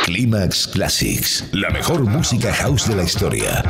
Climax Classics, la mejor música house de la historia.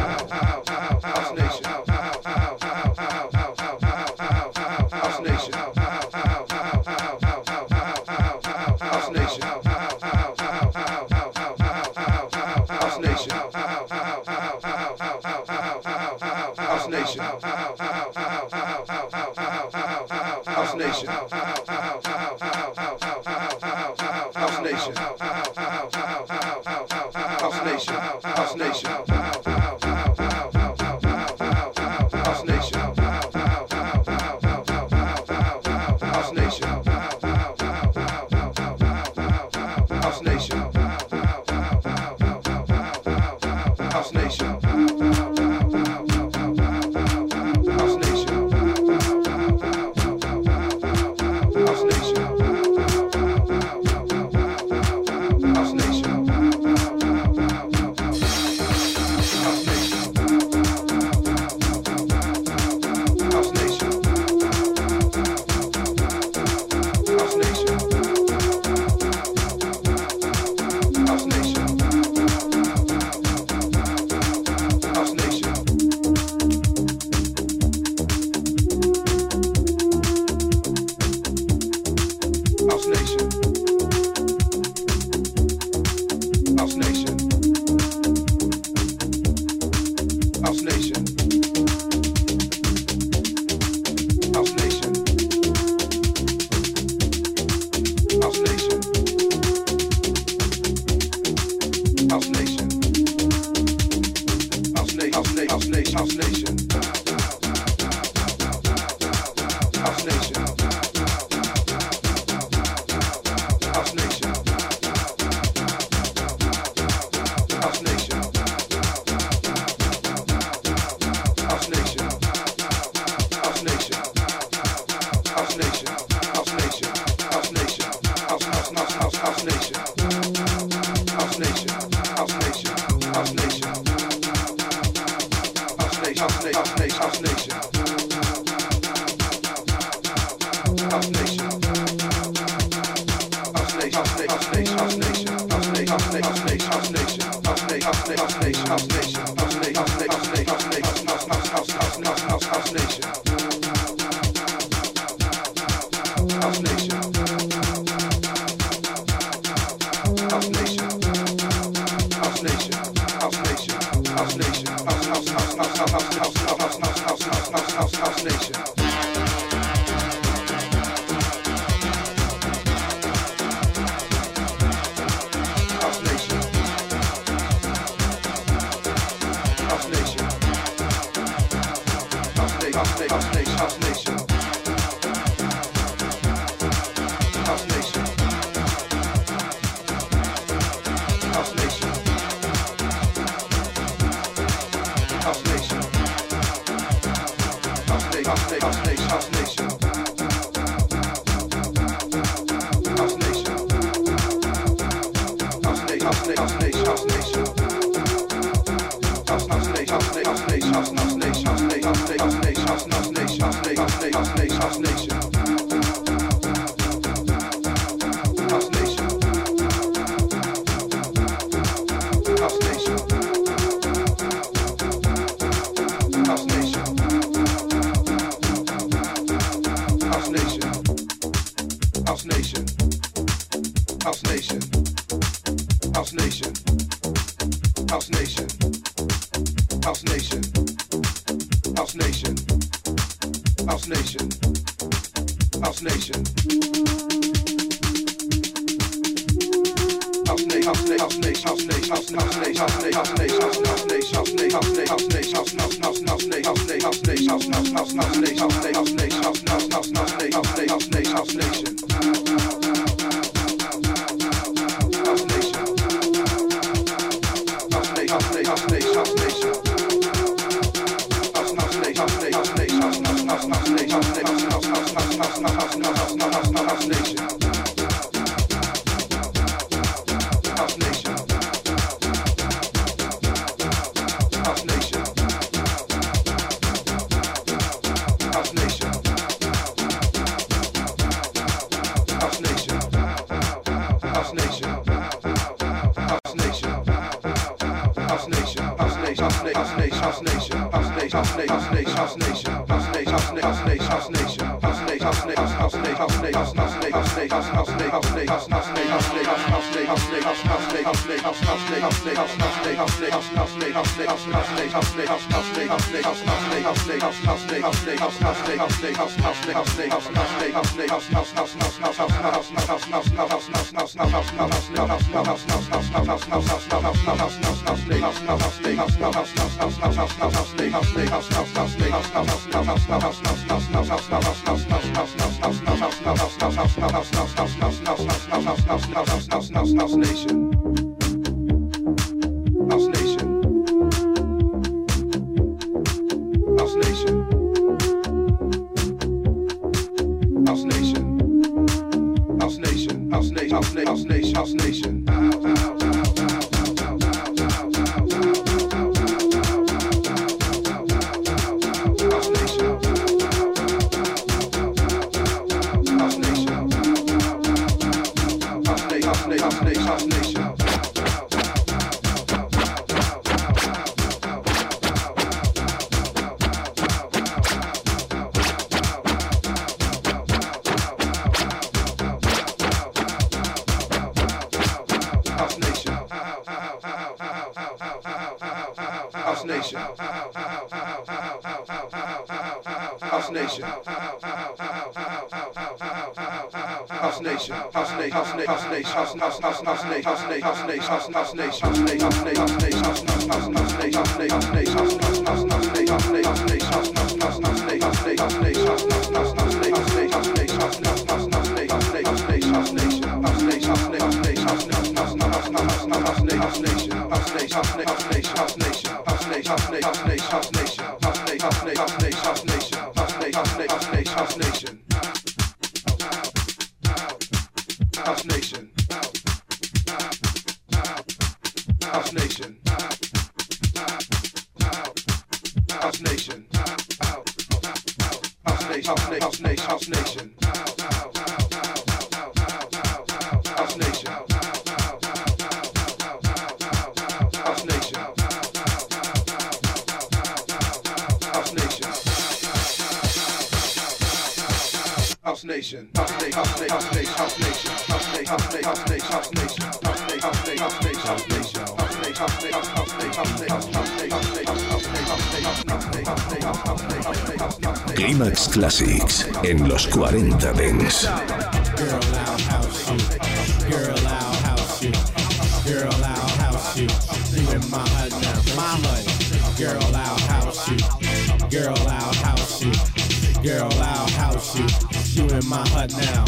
Climax Classics en los 40 Dance. Girl, I'll house you. Girl, I'll house you. Girl, I'll house you. You in my hut now, my hut. Girl, I'll house you. Girl, I'll house you. Girl, I'll house you. You in my hut now.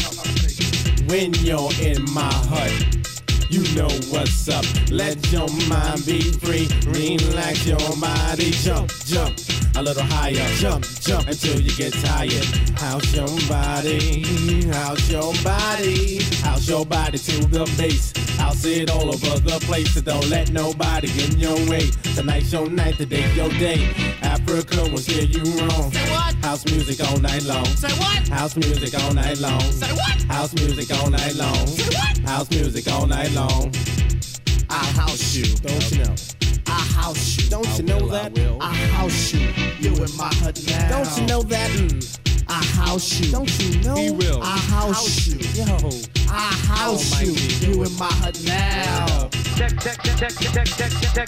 When you're in my hut, you know what's up. Let your mind be free. Relax your body. Jump, jump. A little higher, jump, jump until you get tired. House your body, house your body, house your body to the base. I'll see it all over the place, so don't let nobody get in your way. Tonight's your night, today's your day. Africa will steer you wrong. Say what? House music all night long. Say what? House music all night long. Say what? House music all night long. Say what? House music all night long. I'll house you. Don't you know? I'll house you. Don't you know that? I'll house you. You in my hut now. Don't you know that? I'll house you. Don't you know? He will. I'll house you. Yo. I'll house you. You in my hut now. Check this out. Check this out. Check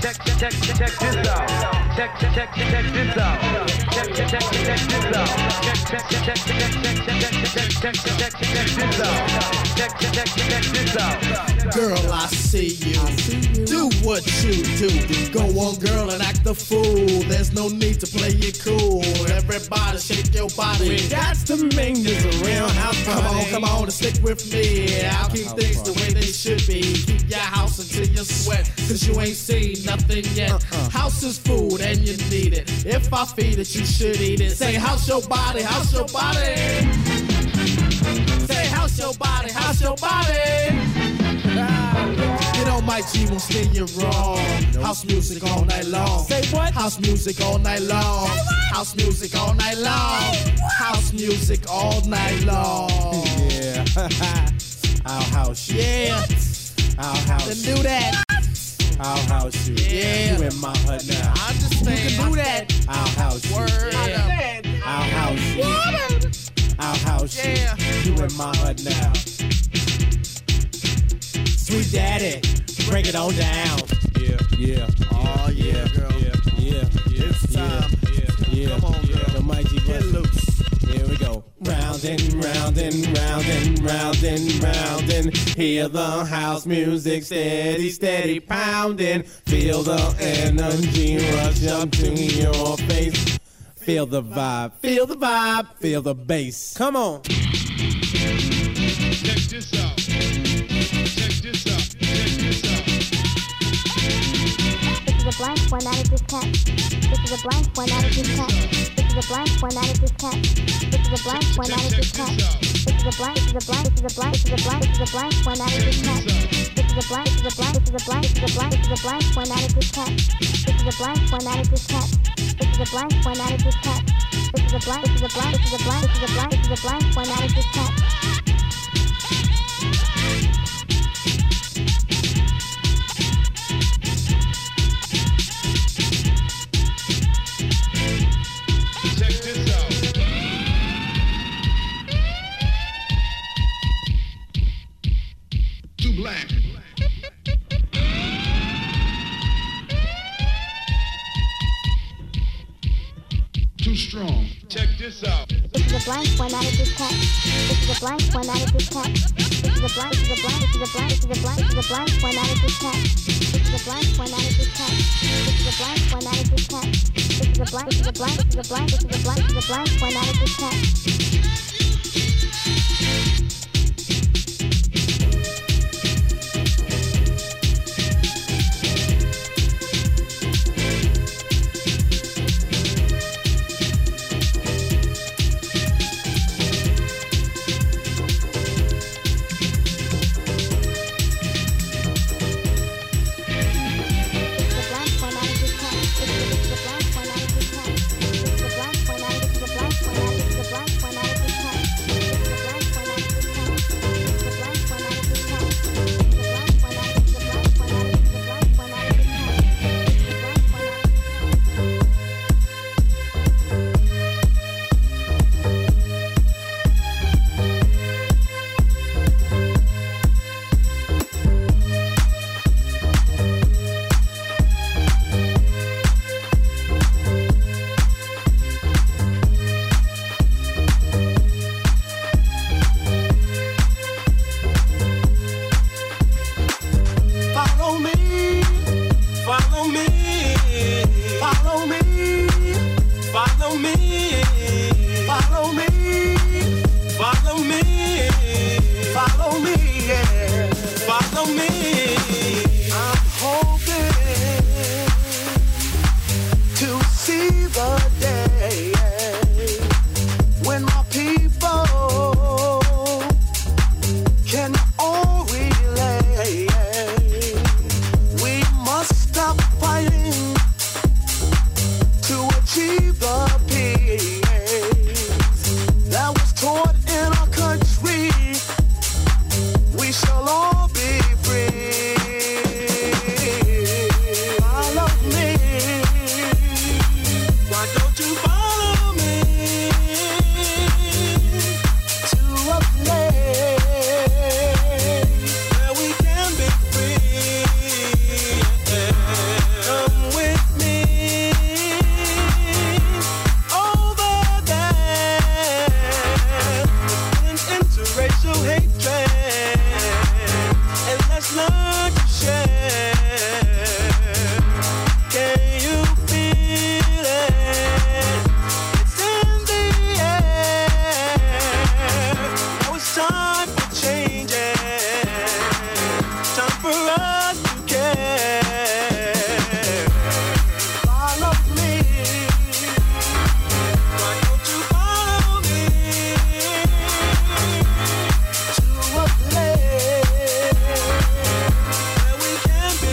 this out. Girl, I see you. Do what you do. Go on, girl, and act the fool. There's no need to play it cool. Everybody shake your body. That's the main is a real house party. Come on, and stick with me. I'll keep things the way they should be. Keep your house until you sweat, cause you ain't seen nothing yet. House is food and you need it. If I feed it, you should eat it. Say house your body, house your body. Say house your body, house your body. You know my G won't steer you wrong. House music all night long. Say what? House music all night long. House music all night long. House music all night long. Yeah. I'll house you. Yeah, I'll house then you. do that. I'll house you. Yeah. You in my hood now. I understand. You can do that. I'll house you. Word. Understand? I'll house you. I'll house Yeah. you. You in my hood now. Sweet daddy, bring it on down. Yeah, yeah. Oh, yeah, girl. Yeah. It's time. Yeah. Come on, girl. The mighty Get loose. Here we go. Round and round and round and round and round and hear the house music steady, steady pounding. Feel the energy rush up to your face. Feel the vibe, feel the vibe, feel the bass. Come on. Check this out. Check this out. Check this out. This is a blank one out of this cat. This is a blank one out of this cat. This is a blank one out of this cat. This is a blank one out of this cat. This is a blank. This is a blank. This is a blank. This is a blank. This is a blank one out of this cat. This is a blank. This is a blank. This is a blank. This is a blank. This is a blank one out of this cat. This is a blank one out of this cat. This is a blank one out of this cat. This is a blank. This is a blank. This is a blank. This is a blank. This is a blank one out of this cat. Check this out. Too black. Too strong. Check this out. This is a blank one out of this cat. This is a blank one out of this cat. This is a blank. This is a blank. This is a blank. This is a blank. This is a blank one out of this cat. This is a blank one out of this cat. This is a blank one out of this cat. This is a blank. This is a blank. This is a blank. This is a blank. This is a blank one out of this cat. Where we can be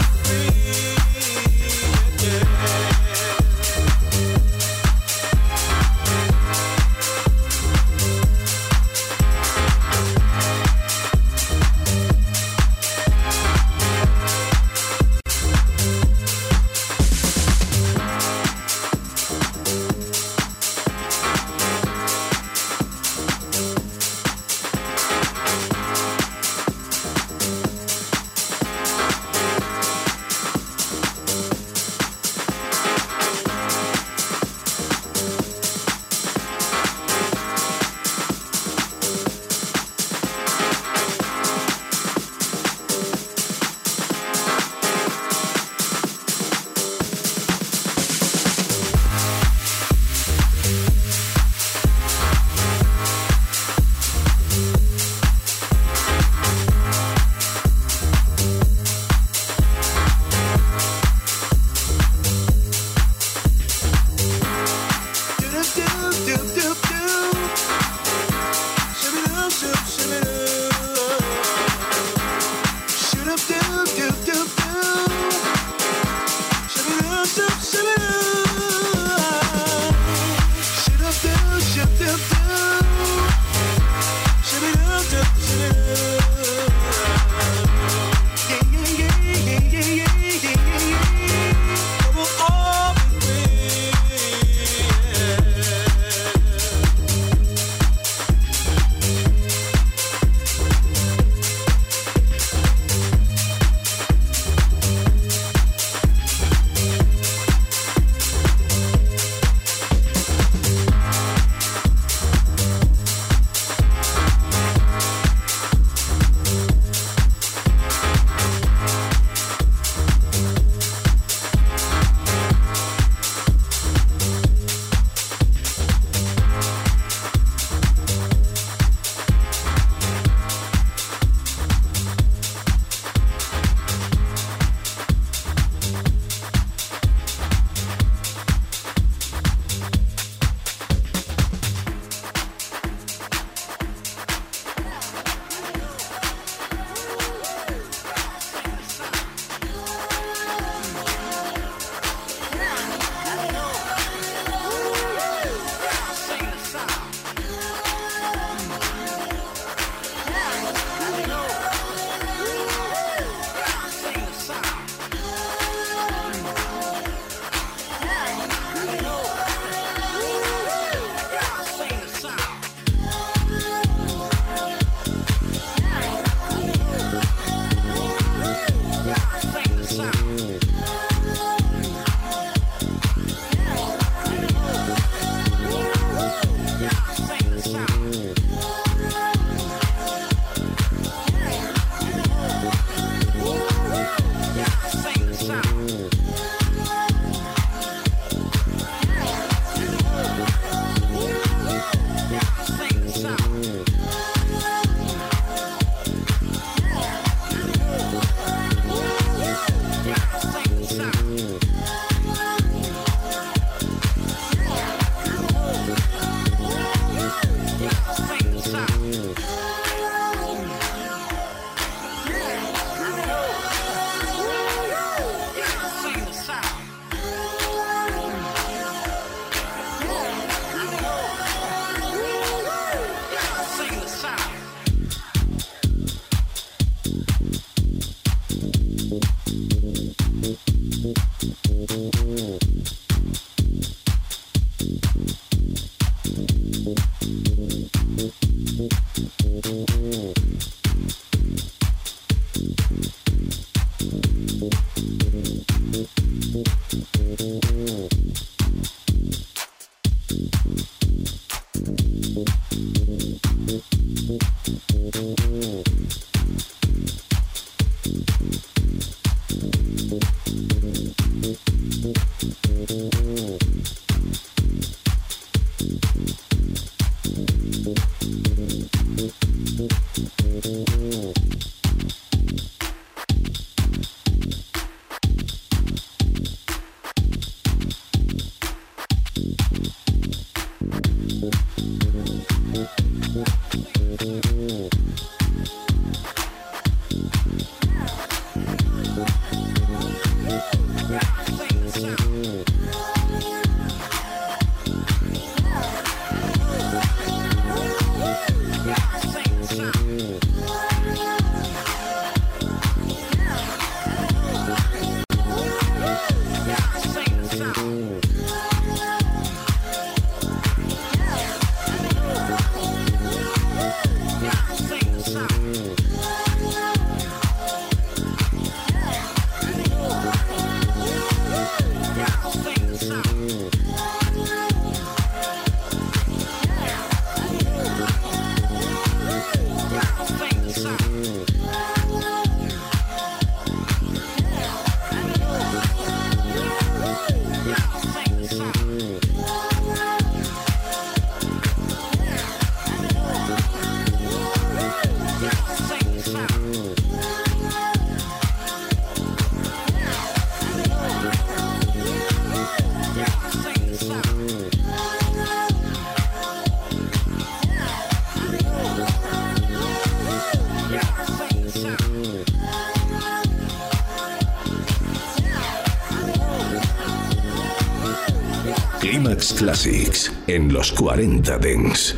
Climax Classics en los 40 Dance.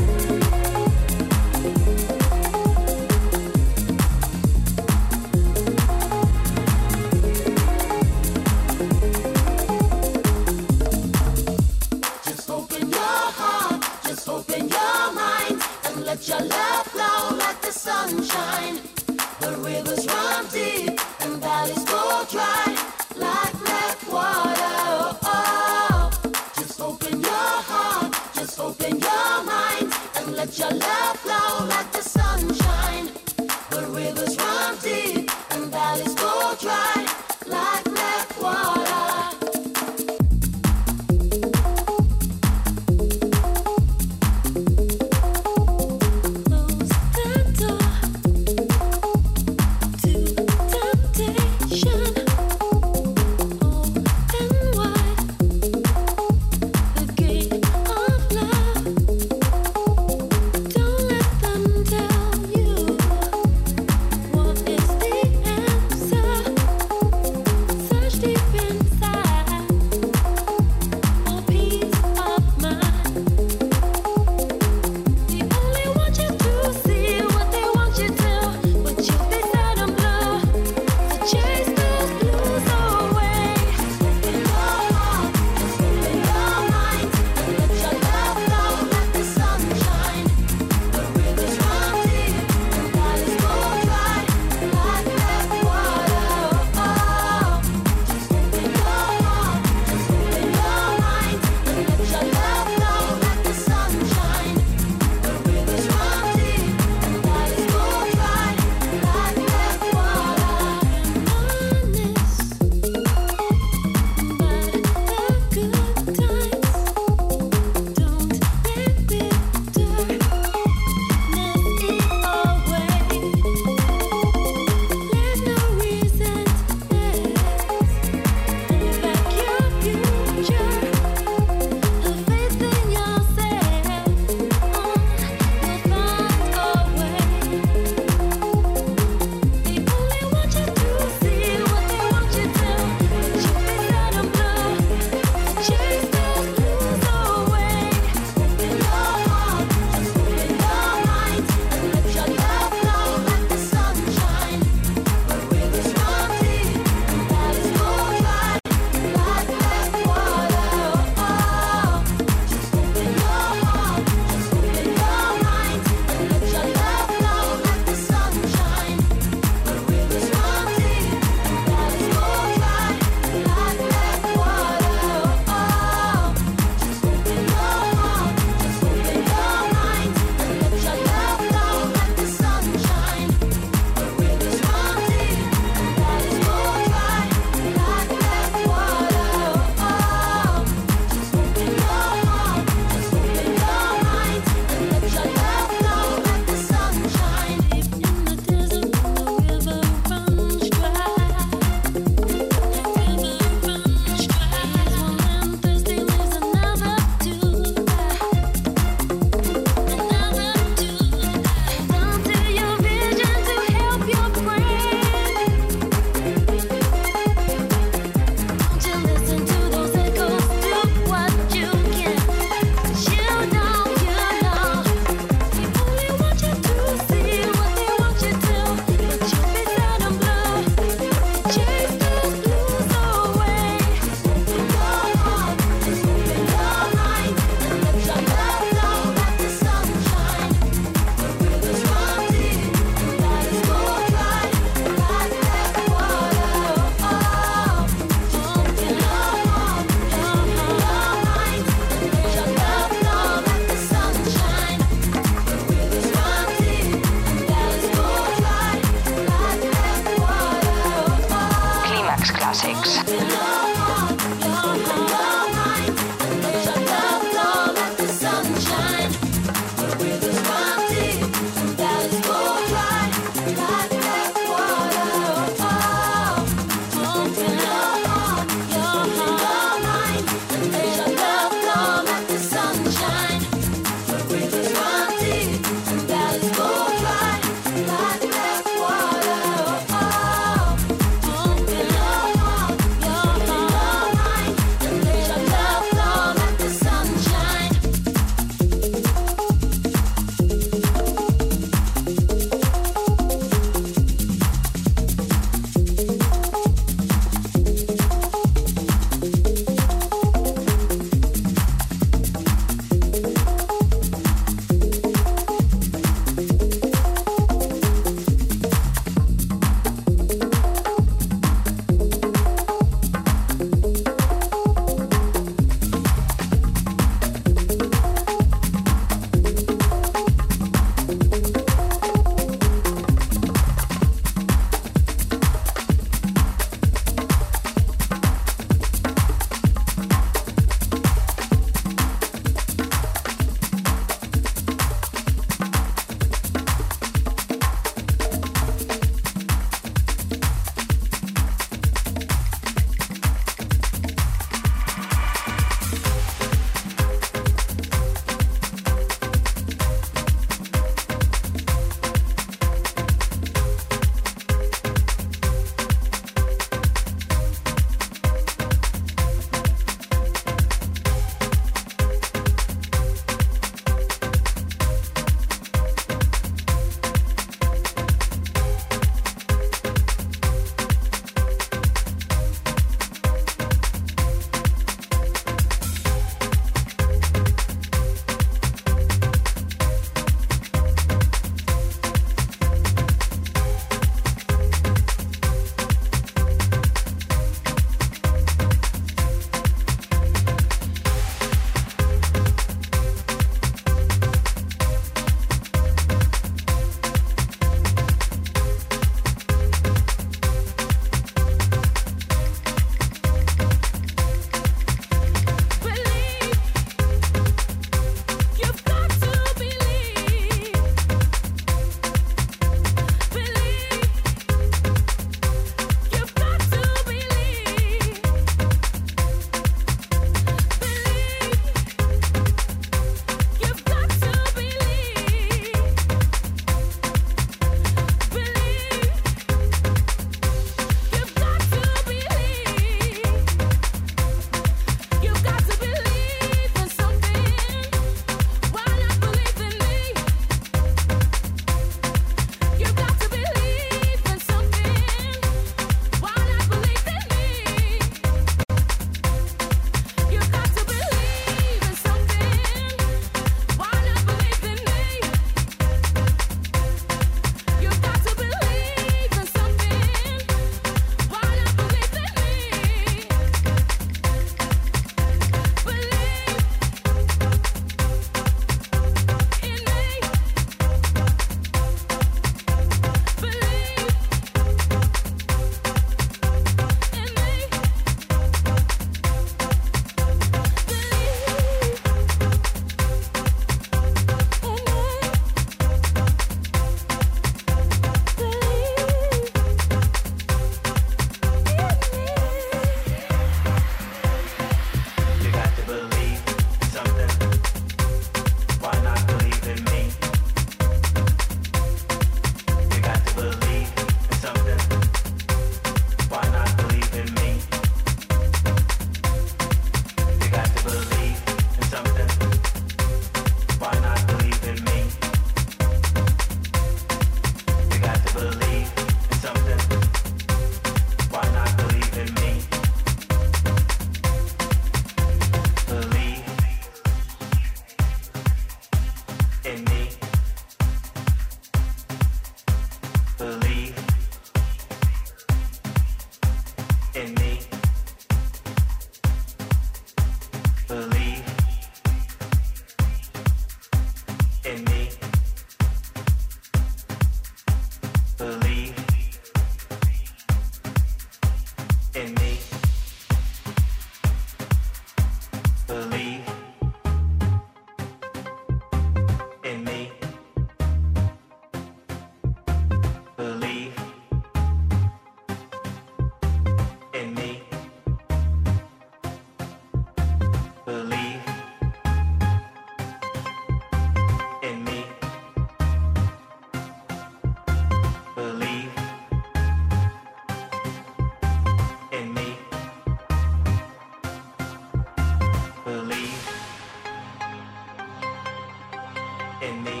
in me.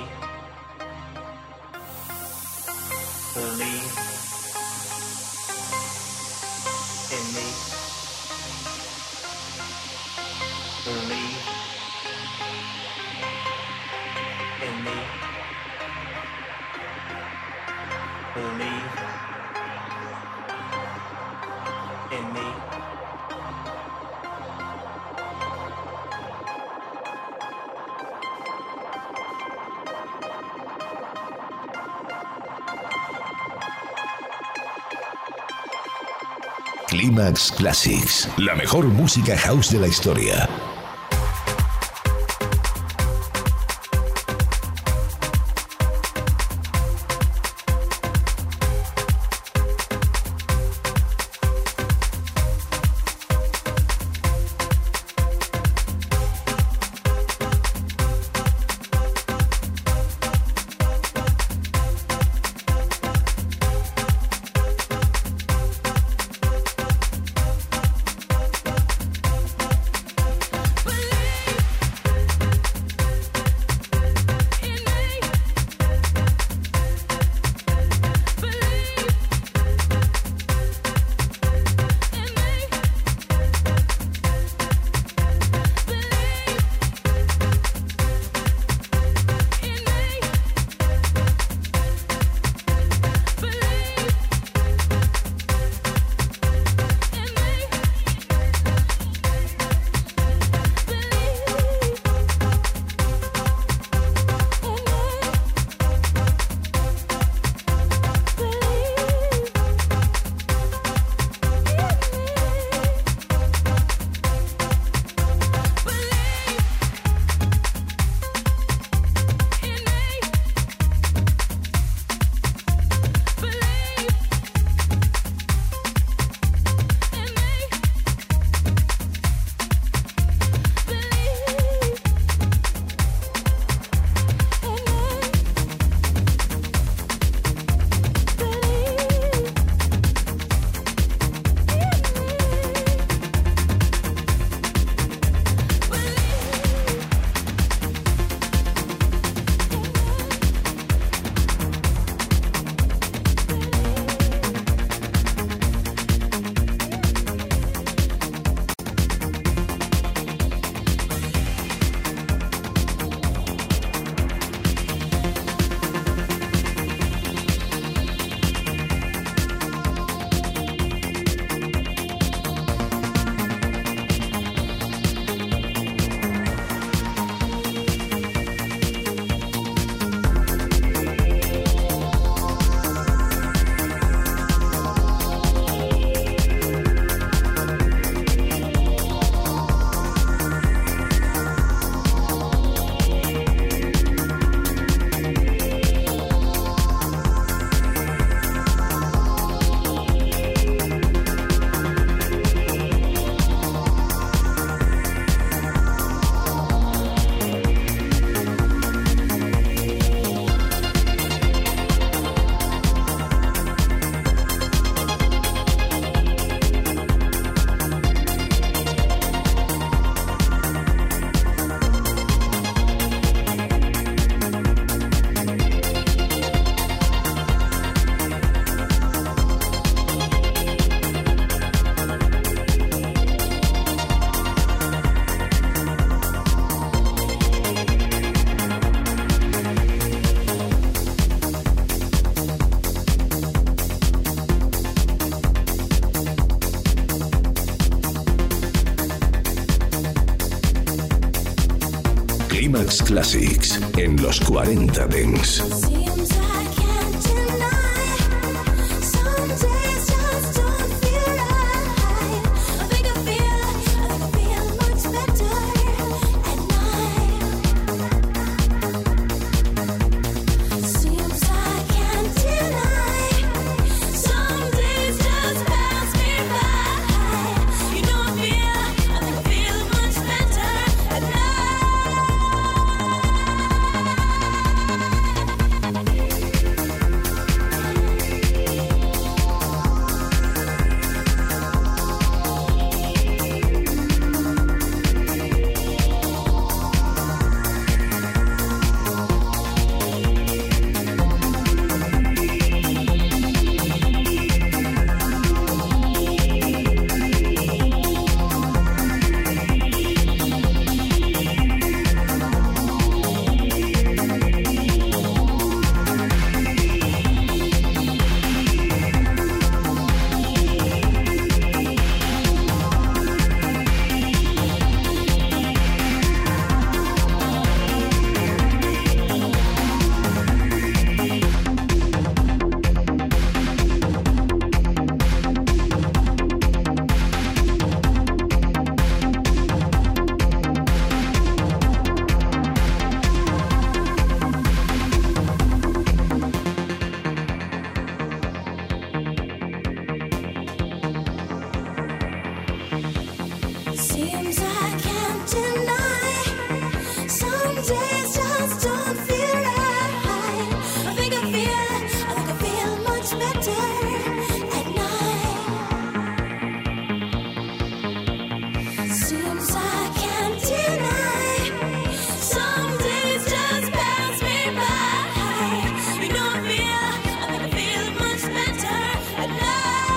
Believe in me. Believe in me. Believe in me. Climax Classics, la mejor música house de la historia. Climax Classics en los 40 Dents. Seems I can't deny. Some days just don't feel right. I think I feel much better at night. Seems I can't deny. Some days just pass me by. You know I think I feel much better at night.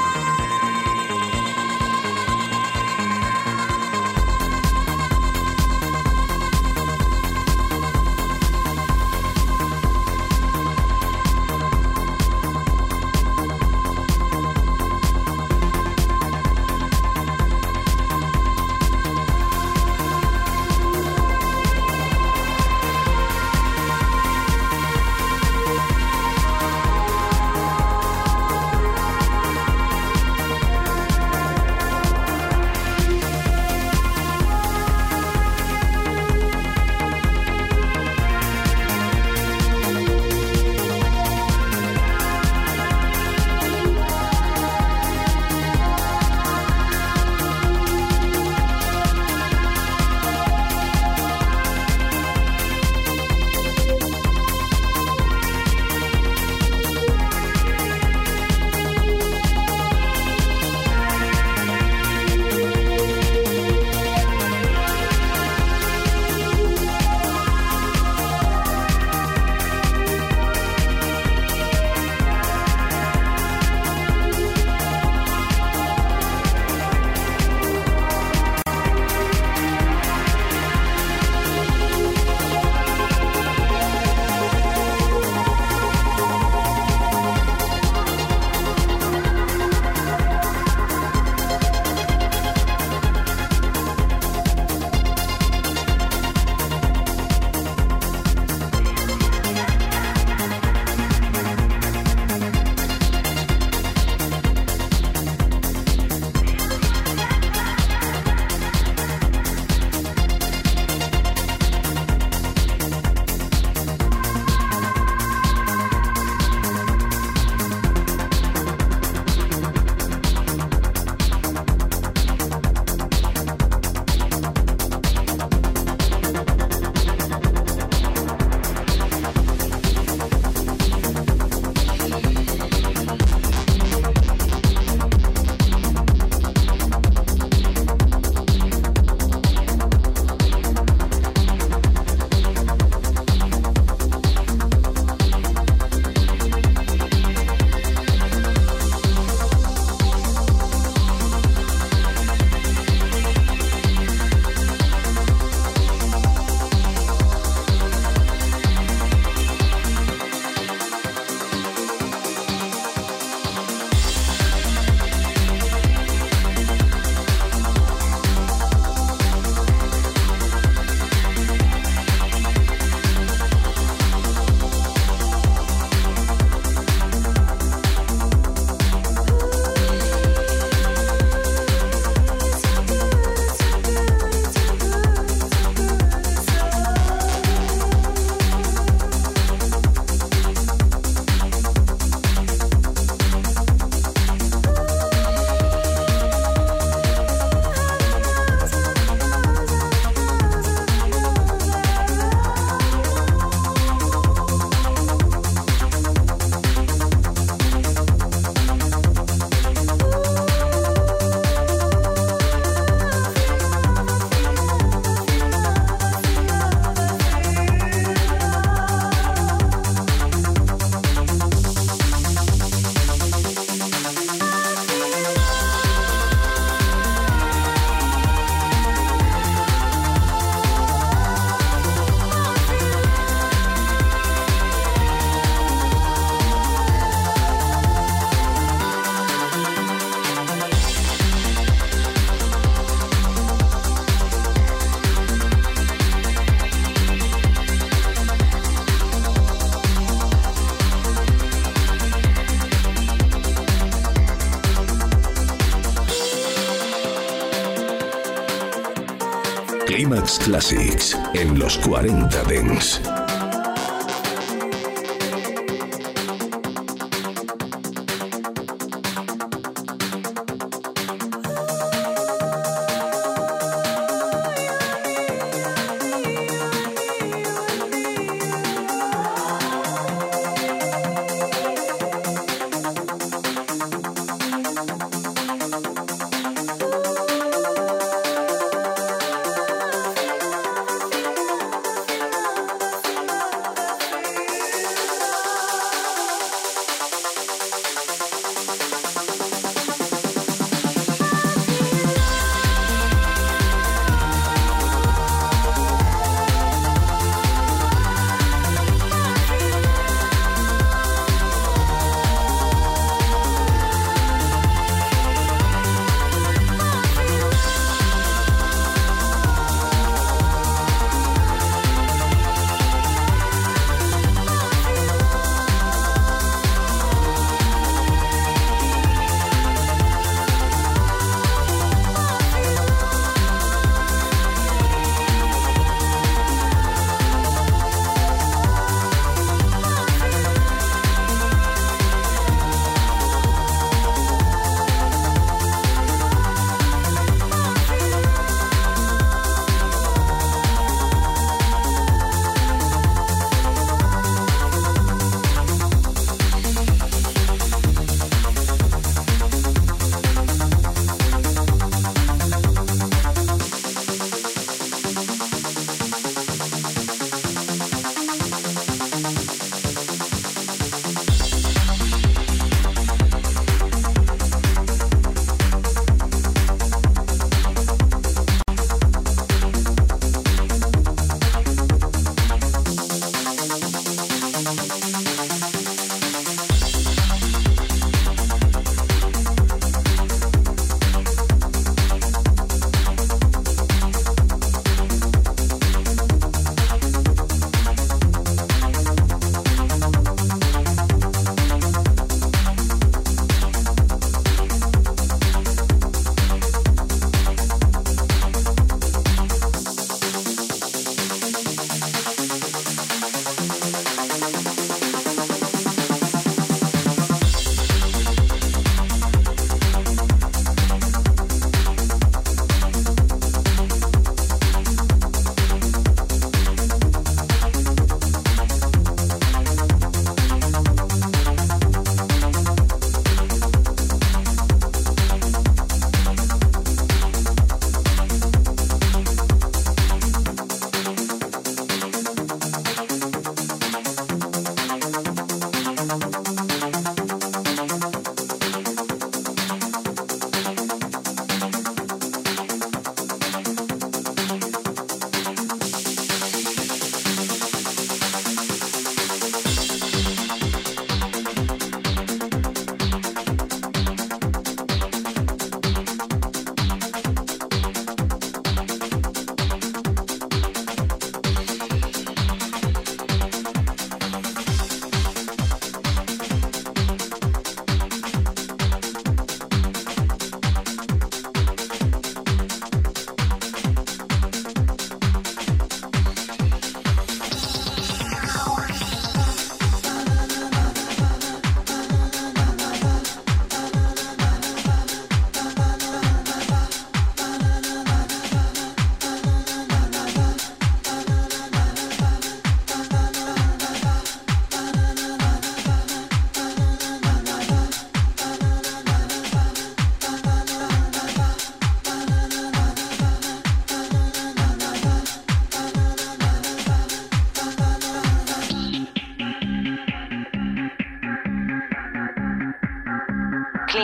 Climax Classics en los 40 Dents.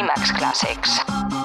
Climax Classics.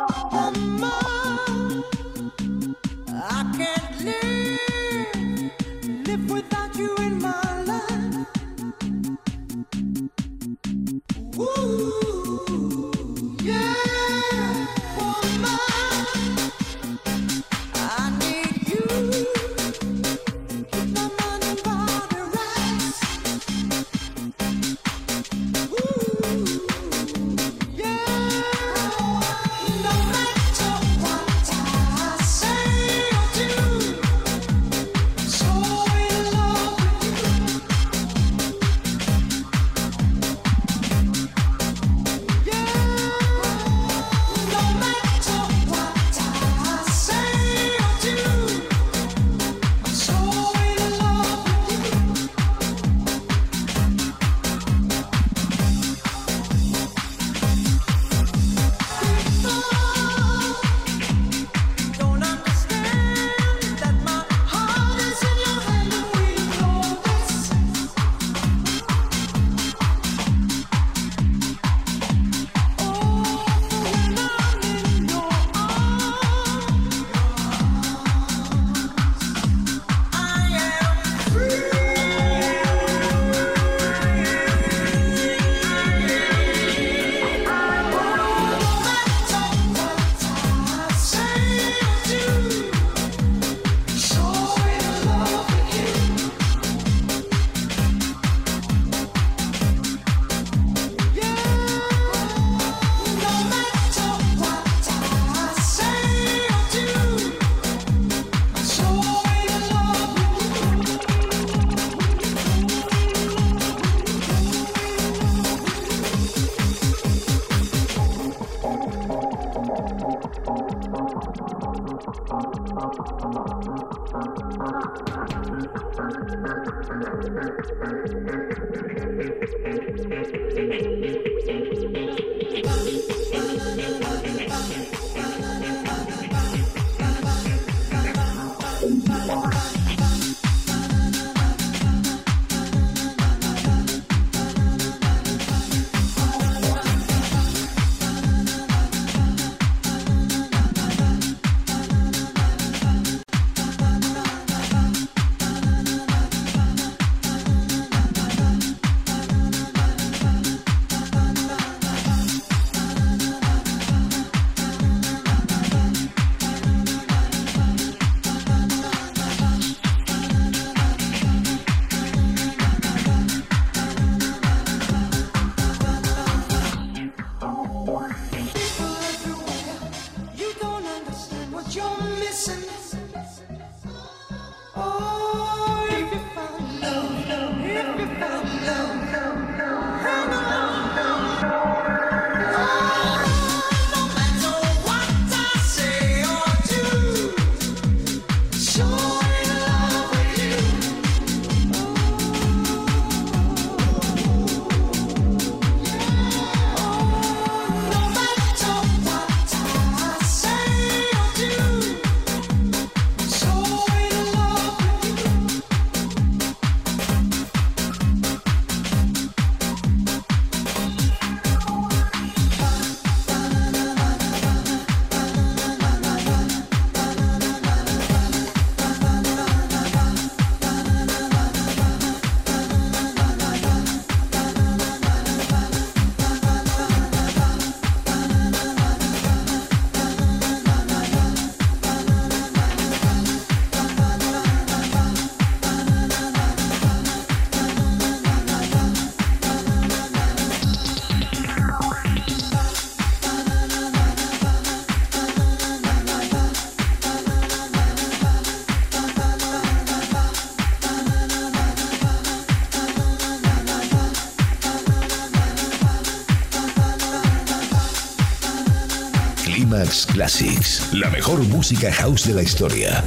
Climax Classics, la mejor música house de la historia.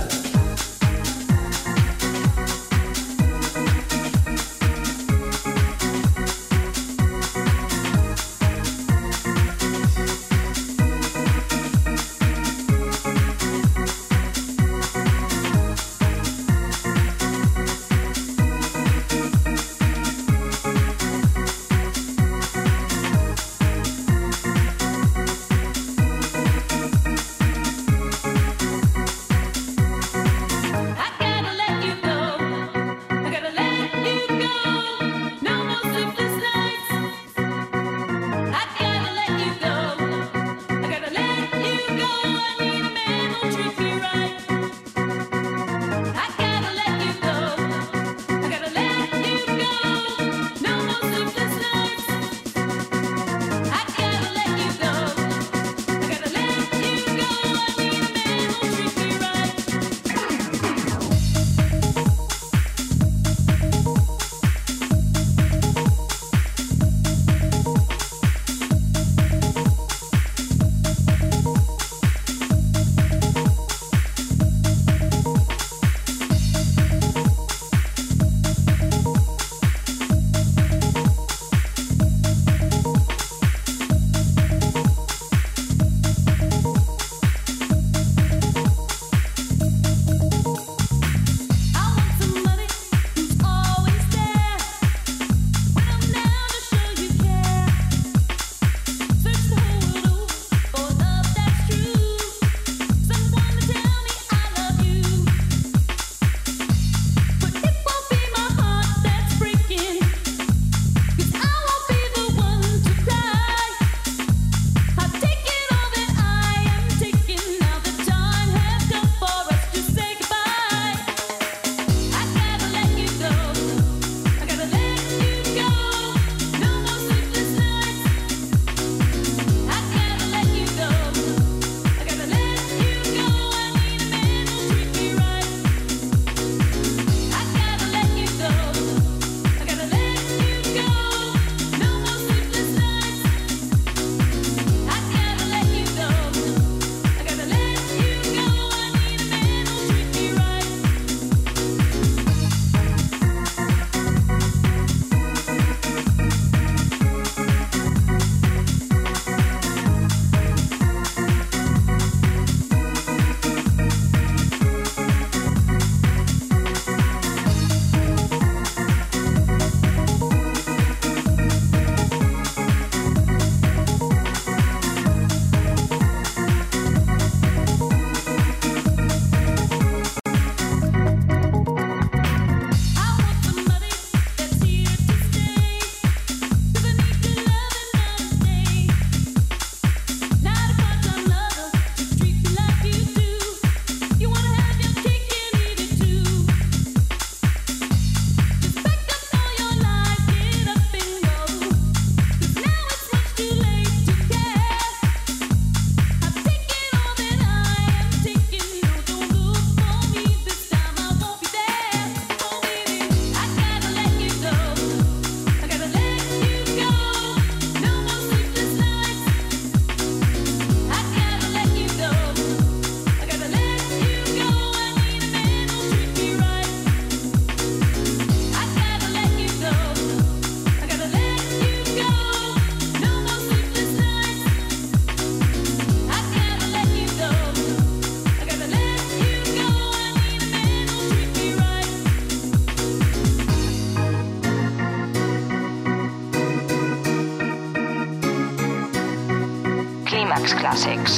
Dance Classics.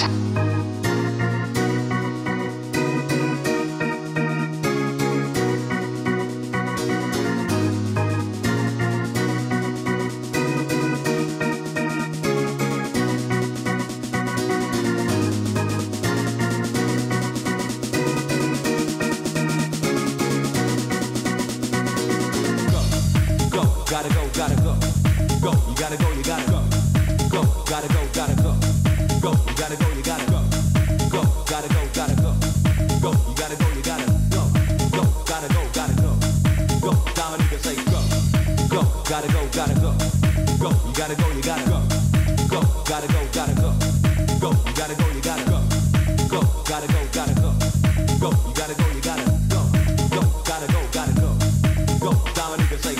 Gotta go, gotta go. Go, you gotta go, you gotta go. Go, gotta go, gotta go. Go, you gotta go, you gotta go. Go, gotta go, gotta go. Go, you gotta go, you gotta go. Go, gotta go, gotta go. Go, Dominica say go. Go, gotta go, gotta go. Go, you gotta go, you gotta go. Go, gotta go, gotta go. Go, you gotta go, you gotta go. Go, gotta go, gotta go. Go, you gotta go, you gotta go. Go, gotta go, gotta go. Go, Dominica say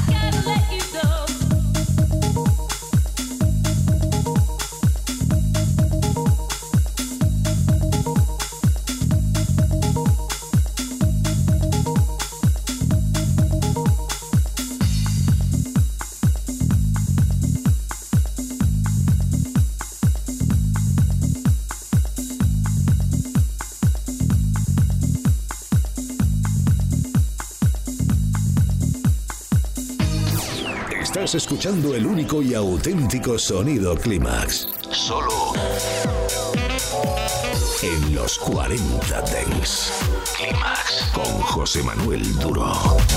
Estás escuchando el único y auténtico sonido Clímax. Solo en los 40 Dance. Clímax con José Manuel Duro.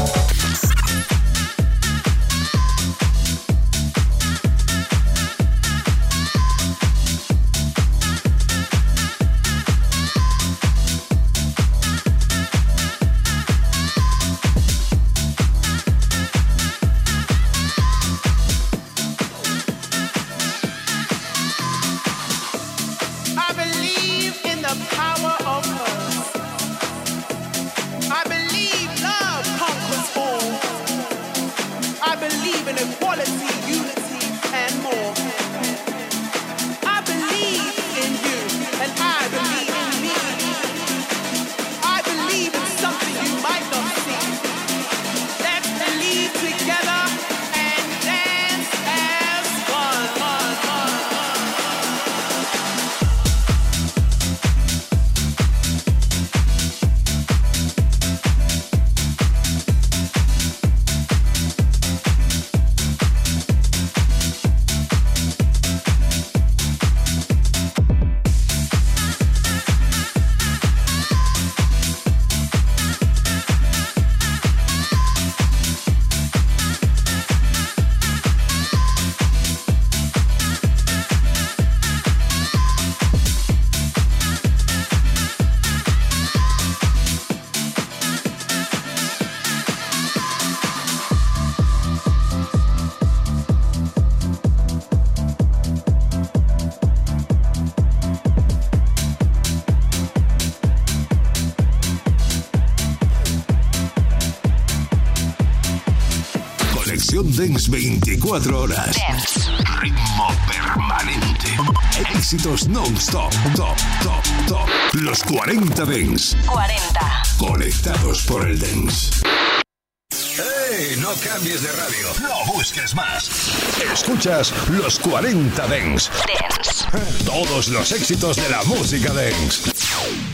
Dance 24 horas. Dance. Ritmo permanente. Éxitos non-stop. Top, top, top. Los 40 Dance. 40. Conectados por el Dance. ¡Hey! No cambies de radio. No busques más. Escuchas los 40 Dance. Dance. Todos los éxitos de la música Dance.